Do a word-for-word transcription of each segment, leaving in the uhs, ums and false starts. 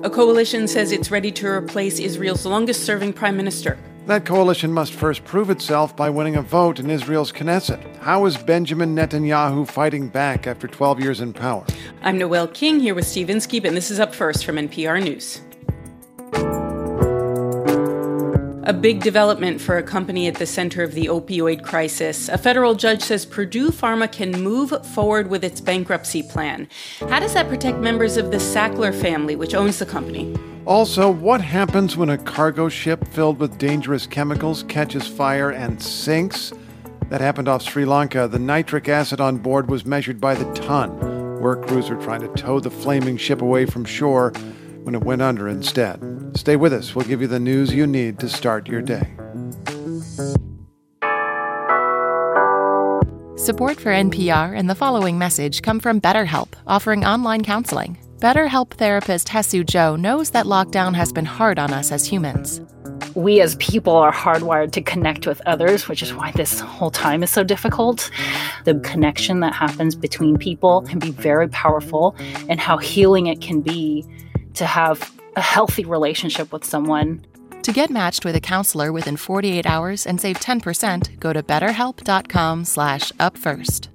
A coalition says it's ready to replace Israel's longest-serving prime minister. That coalition must first prove itself by winning a vote in Israel's Knesset. How is Benjamin Netanyahu fighting back after twelve years in power? I'm Noel King here with Steve Inskeep, and this is Up First from N P R News. A big development for a company at the center of the opioid crisis. A federal judge says Purdue Pharma can move forward with its bankruptcy plan. How does that protect members of the Sackler family, which owns the company? Also, what happens when a cargo ship filled with dangerous chemicals catches fire and sinks? That happened off Sri Lanka. The nitric acid on board was measured by the ton. Work crews were trying to tow the flaming ship away from shore when it went under instead. Stay with us. We'll give you the news you need to start your day. Support for N P R and the following message come from BetterHelp, offering online counseling. BetterHelp therapist Hesu Joe knows that lockdown has been hard on us as humans. We as people are hardwired to connect with others, which is why this whole time is so difficult. The connection that happens between people can be very powerful, and how healing it can be to have a healthy relationship with someone. To get matched with a counselor within forty-eight hours and save ten percent, go to betterhelp.com slash upfirst.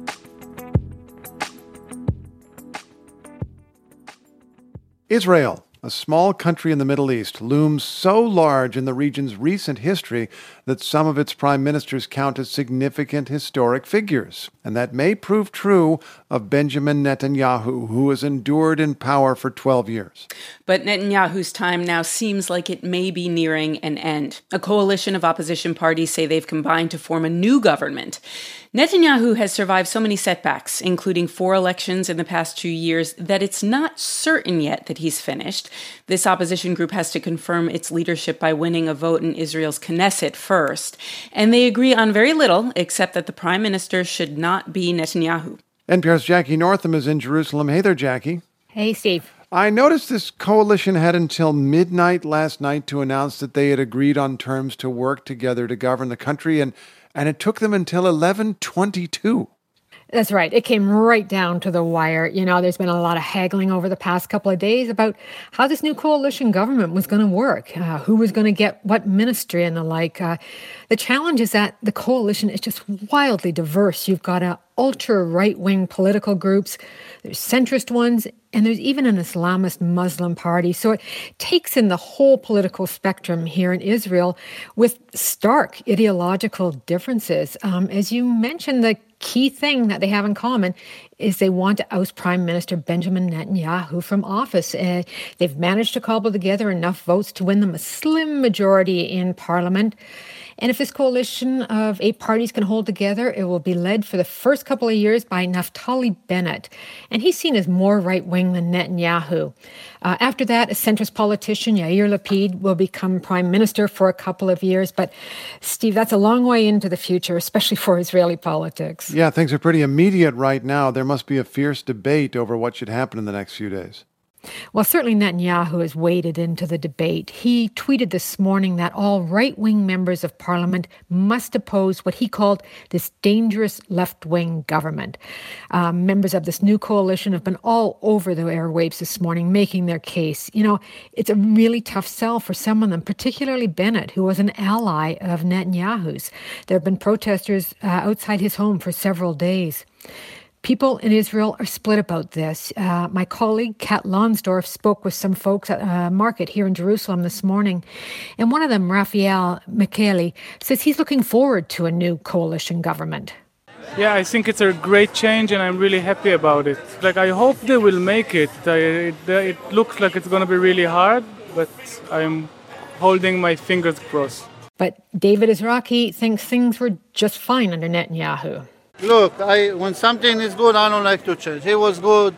Israel, a small country in the Middle East, looms so large in the region's recent history that some of its prime ministers count as significant historic figures. And that may prove true of Benjamin Netanyahu, who has endured in power for twelve years. But Netanyahu's time now seems like it may be nearing an end. A coalition of opposition parties say they've combined to form a new government. Netanyahu has survived so many setbacks, including four elections in the past two years, that it's not certain yet that he's finished. This opposition group has to confirm its leadership by winning a vote in Israel's Knesset first. And they agree on very little, except that the prime minister should not be Netanyahu. N P R's Jackie Northam is in Jerusalem. Hey there, Jackie. Hey, Steve. I noticed this coalition had until midnight last night to announce that they had agreed on terms to work together to govern the country, and, and it took them until eleven twenty-two. That's right. It came right down to the wire. You know, there's been a lot of haggling over the past couple of days about how this new coalition government was going to work, uh, who was going to get what ministry and the like. Uh, the challenge is that the coalition is just wildly diverse. You've got a ultra-right-wing political groups, there's centrist ones, and there's even an Islamist Muslim party. So it takes in the whole political spectrum here in Israel with stark ideological differences. Um, as you mentioned, the key thing that they have in common is they want to oust Prime Minister Benjamin Netanyahu from office. Uh, they've managed to cobble together enough votes to win them a slim majority in Parliament. And if this coalition of eight parties can hold together, it will be led for the first couple of years by Naftali Bennett. And he's seen as more right-wing than Netanyahu. Uh, after that, a centrist politician, Yair Lapid, will become prime minister for a couple of years. But, Steve, that's a long way into the future, especially for Israeli politics. Yeah, things are pretty immediate right now. There must be a fierce debate over what should happen in the next few days. Well, certainly Netanyahu has waded into the debate. He tweeted this morning that all right-wing members of parliament must oppose what he called this dangerous left-wing government. Uh, members of this new coalition have been all over the airwaves this morning making their case. You know, it's a really tough sell for some of them, particularly Bennett, who was an ally of Netanyahu's. There have been protesters uh, outside his home for several days. People in Israel are split about this. Uh, my colleague, Kat Lonsdorf, spoke with some folks at a market here in Jerusalem this morning. And one of them, Raphael Micheli, says he's looking forward to a new coalition government. Yeah, I think it's a great change and I'm really happy about it. Like, I hope they will make it. I, it, it looks like it's going to be really hard, but I'm holding my fingers crossed. But David Izraki thinks things were just fine under Netanyahu. Look, I when something is good, I don't like to change. He was good.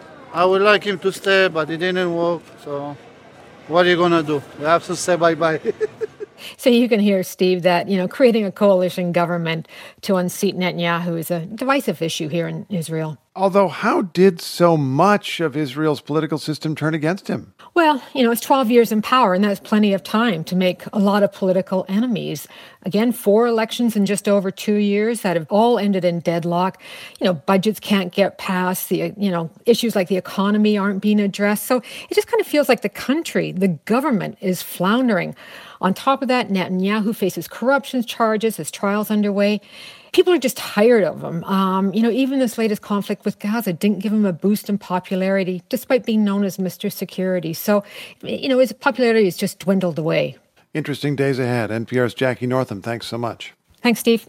I would like him to stay, but it didn't work. So what are you going to do? You have to say bye-bye. So you can hear, Steve, that, you know, creating a coalition government to unseat Netanyahu is a divisive issue here in Israel. Although, how did so much of Israel's political system turn against him? Well, you know, it's twelve years in power, and that's plenty of time to make a lot of political enemies. Again, four elections in just over two years that have all ended in deadlock. You know, budgets can't get passed. The, you know, issues like the economy aren't being addressed. So it just kind of feels like the country, the government is floundering. On top of that, Netanyahu faces corruption charges, his trial's underway. People are just tired of him. Um, you know, even this latest conflict with Gaza didn't give him a boost in popularity, despite being known as Mister Security. So, you know, his popularity has just dwindled away. Interesting days ahead. N P R's Jackie Northam, thanks so much. Thanks, Steve.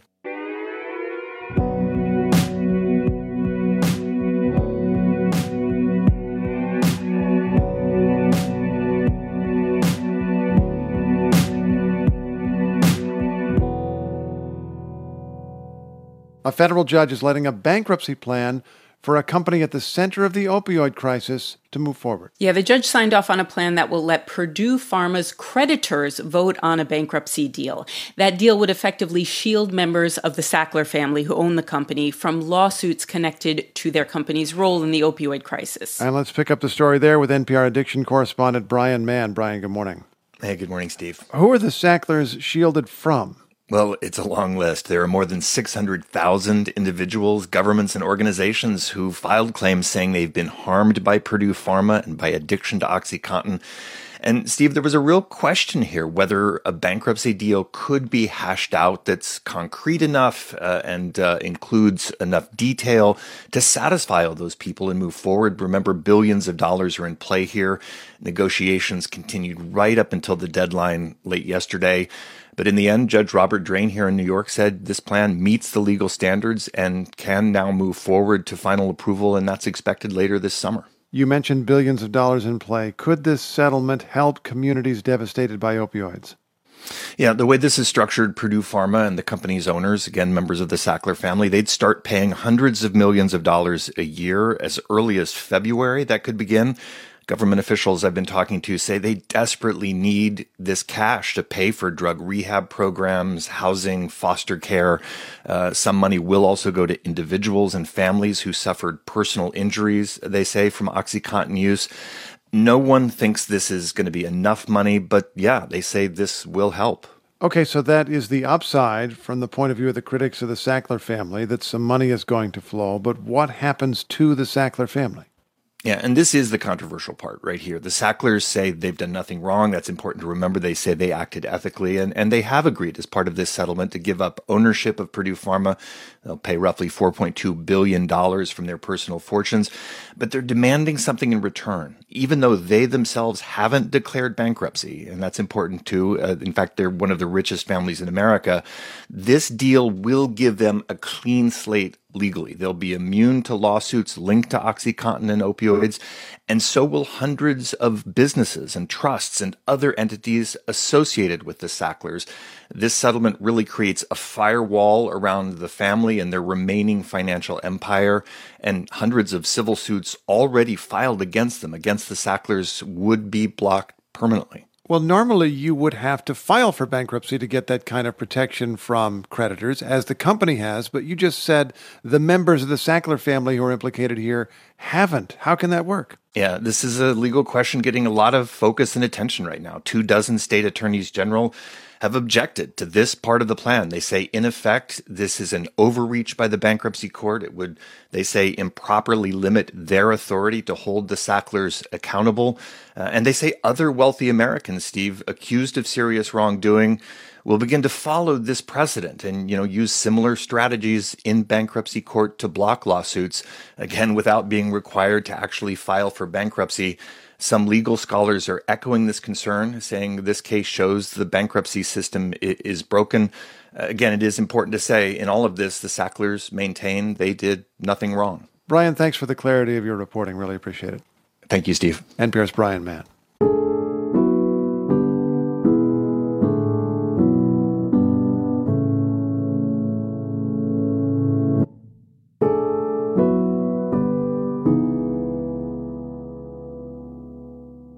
A federal judge is letting a bankruptcy plan for a company at the center of the opioid crisis to move forward. Yeah, the judge signed off on a plan that will let Purdue Pharma's creditors vote on a bankruptcy deal. That deal would effectively shield members of the Sackler family who own the company from lawsuits connected to their company's role in the opioid crisis. And let's pick up the story there with N P R addiction correspondent Brian Mann. Brian, good morning. Hey, good morning, Steve. Who are the Sacklers shielded from? Well, it's a long list. There are more than six hundred thousand individuals, governments, and organizations who filed claims saying they've been harmed by Purdue Pharma and by addiction to OxyContin. And Steve, there was a real question here whether a bankruptcy deal could be hashed out that's concrete enough uh, and uh, includes enough detail to satisfy all those people and move forward. Remember, billions of dollars are in play here. Negotiations continued right up until the deadline late yesterday. But in the end, Judge Robert Drain here in New York said this plan meets the legal standards and can now move forward to final approval, and that's expected later this summer. You mentioned billions of dollars in play. Could this settlement help communities devastated by opioids? Yeah, the way this is structured, Purdue Pharma and the company's owners, again, members of the Sackler family, they'd start paying hundreds of millions of dollars a year as early as February. That could begin. Government officials I've been talking to say they desperately need this cash to pay for drug rehab programs, housing, foster care. Uh, some money will also go to individuals and families who suffered personal injuries, they say, from OxyContin use. No one thinks this is going to be enough money, but yeah, they say this will help. Okay, so that is the upside from the point of view of the critics of the Sackler family, that some money is going to flow. But what happens to the Sackler family? Yeah, and this is the controversial part right here. The Sacklers say they've done nothing wrong. That's important to remember. They say they acted ethically, and, and they have agreed as part of this settlement to give up ownership of Purdue Pharma. They'll pay roughly four point two billion dollars from their personal fortunes, but they're demanding something in return, even though they themselves haven't declared bankruptcy, and that's important too. Uh, in fact, they're one of the richest families in America. This deal will give them a clean slate legally. They'll be immune to lawsuits linked to OxyContin and opioids, and so will hundreds of businesses and trusts and other entities associated with the Sacklers. This settlement really creates a firewall around the family and their remaining financial empire, and hundreds of civil suits already filed against them, against the Sacklers, would be blocked permanently. Well, normally you would have to file for bankruptcy to get that kind of protection from creditors, as the company has, but you just said the members of the Sackler family who are implicated here haven't. How can that work? Yeah, this is a legal question getting a lot of focus and attention right now. Two dozen state attorneys general have objected to this part of the plan. They say, in effect, this is an overreach by the bankruptcy court. It would, they say, improperly limit their authority to hold the Sacklers accountable. Uh, and they say other wealthy Americans, Steve, accused of serious wrongdoing, will begin to follow this precedent and, you know, use similar strategies in bankruptcy court to block lawsuits, again, without being required to actually file for bankruptcy. Some legal scholars are echoing this concern, saying this case shows the bankruptcy system is broken. Again, it is important to say in all of this, the Sacklers maintain they did nothing wrong. Brian, thanks for the clarity of your reporting. Really appreciate it. Thank you, Steve. N P R's Brian Mann.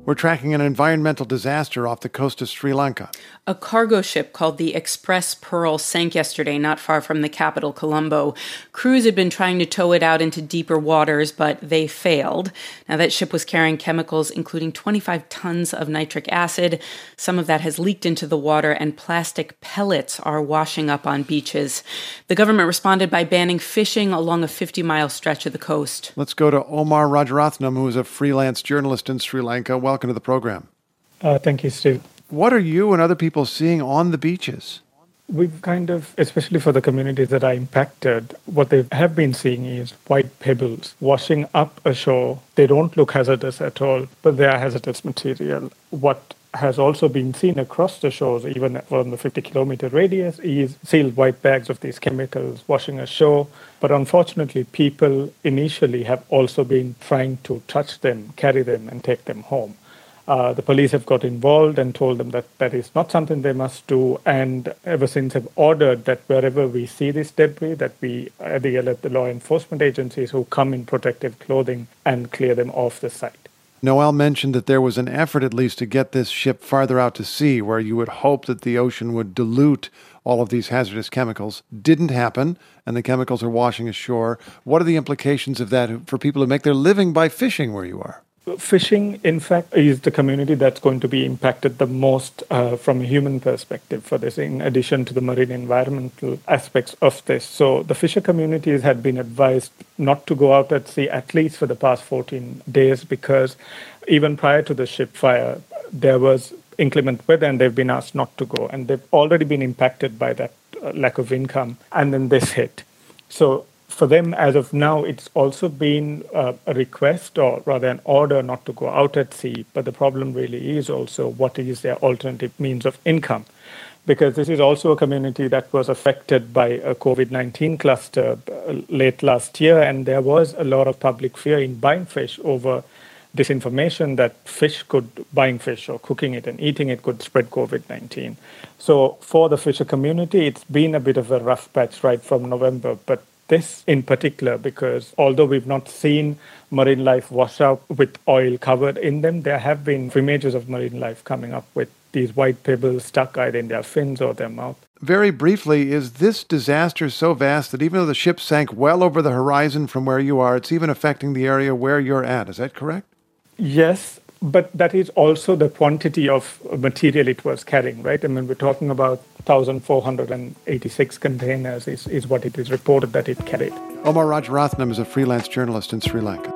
We're tracking an environmental disaster off the coast of Sri Lanka. A cargo ship called the Express Pearl sank yesterday not far from the capital, Colombo. Crews had been trying to tow it out into deeper waters, but they failed. Now, that ship was carrying chemicals, including twenty-five tons of nitric acid. Some of that has leaked into the water, and plastic pellets are washing up on beaches. The government responded by banning fishing along a fifty-mile stretch of the coast. Let's go to Omar Rajaratnam, who is a freelance journalist in Sri Lanka. Welcome to the program. Uh, thank you, Steve. What are you and other people seeing on the beaches? We've kind of, especially for the communities that are impacted, what they have been seeing is white pebbles washing up ashore. They don't look hazardous at all, but they are hazardous material. What has also been seen across the shores, even from the fifty kilometer radius, is sealed white bags of these chemicals washing ashore. But unfortunately, people initially have also been trying to touch them, carry them, and take them home. Uh, the police have got involved and told them that that is not something they must do, and ever since have ordered that wherever we see this debris, that we uh, they alert the law enforcement agencies who come in protective clothing and clear them off the site. Noel mentioned that there was an effort at least to get this ship farther out to sea, where you would hope that the ocean would dilute all of these hazardous chemicals. Didn't happen, and the chemicals are washing ashore. What are the implications of that for people who make their living by fishing where you are? Fishing, in fact, is the community that's going to be impacted the most uh, from a human perspective for this, in addition to the marine environmental aspects of this. So the fisher communities had been advised not to go out at sea, at least for the past fourteen days, because even prior to the ship fire, there was inclement weather and they've been asked not to go. And they've already been impacted by that uh, lack of income. And then this hit. So for them, as of now, it's also been uh, a request, or rather an order, not to go out at sea. But the problem really is also what is their alternative means of income. Because this is also a community that was affected by a covid nineteen cluster late last year, and there was a lot of public fear in buying fish over disinformation that fish could, buying fish or cooking it and eating it could spread covid nineteen. So for the fisher community, it's been a bit of a rough patch right from November, but this in particular, because although we've not seen marine life wash out with oil covered in them, there have been images of marine life coming up with these white pebbles stuck either in their fins or their mouth. Very briefly, is this disaster so vast that even though the ship sank well over the horizon from where you are, it's even affecting the area where you're at? Is that correct? Yes, but that is also the quantity of material it was carrying, right? I mean, we're talking about one thousand four hundred eighty-six containers is, is what it is reported that it carried. Omar Rajaratnam is a freelance journalist in Sri Lanka.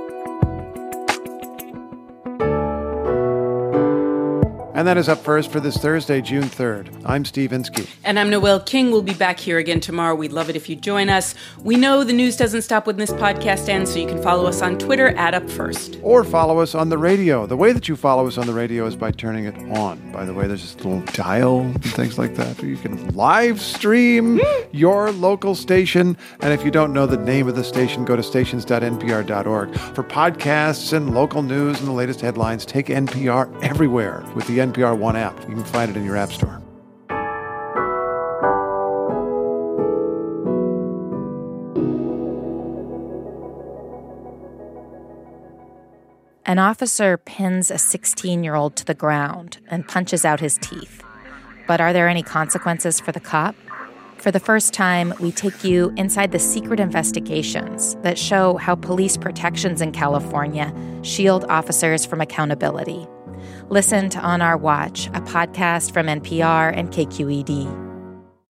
And that is Up First for this Thursday, June third. I'm Steve Inskeep. And I'm Noel King. We'll be back here again tomorrow. We'd love it if you join us. We know the news doesn't stop when this podcast ends, so you can follow us on Twitter at Up First. Or follow us on the radio. The way that you follow us on the radio is by turning it on. By the way, there's this little dial and things like that. You can live stream your local station. And if you don't know the name of the station, go to stations dot n p r dot org. For podcasts and local news and the latest headlines, take N P R everywhere with the N P R One app. You can find it in your app store. An officer pins a sixteen-year-old to the ground and punches out his teeth. But are there any consequences for the cop? For the first time, we take you inside the secret investigations that show how police protections in California shield officers from accountability. Listen to On Our Watch, a podcast from N P R and K Q E D.